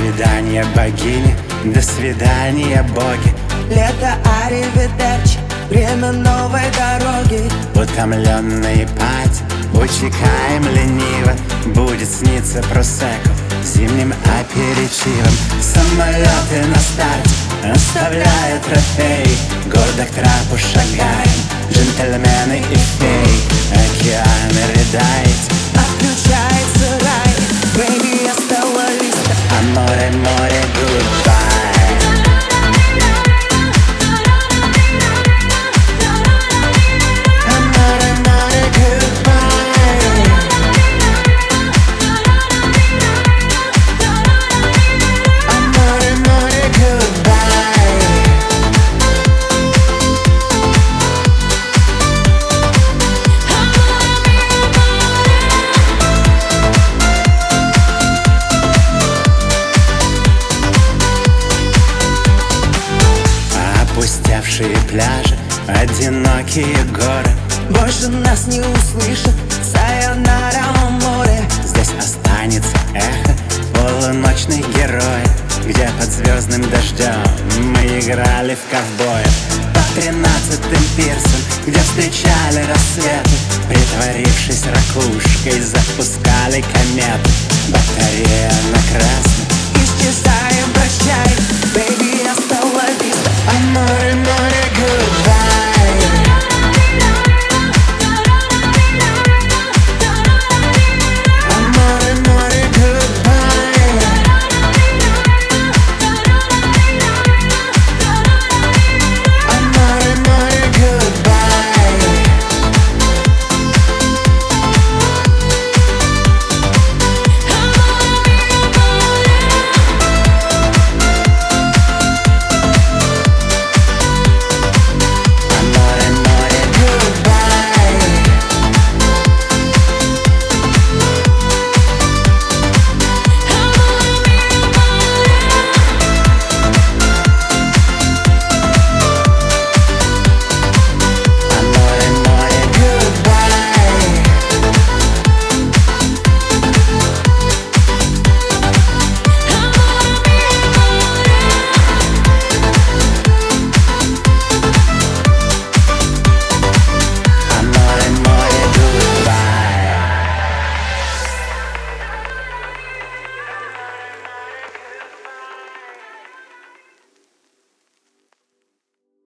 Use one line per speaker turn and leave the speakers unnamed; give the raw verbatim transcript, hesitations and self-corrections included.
свидания, богини, до свидания, боги.
Лето, аривидерчи, время новой дороги.
Утомленные пати, утекаем лениво. Будет сниться просекко зимним аперитивом. Самолеты на старте оставляют трофеи. Гордо к трапу шагаем, джентльмены и феи. Океаны рыдает,
отключается рай. Baby, я стала листа,
а море, море, goodbye. Опустевшие пляжи, одинокие горы.
Больше нас не услышат, сайонара, море.
Здесь останется эхо полуночных героев, где под звездным дождем мы играли в ковбоев. Под тринадцатым пирсом, где встречали рассветы, притворившись ракушкой, запускали кометы. Батарея на красном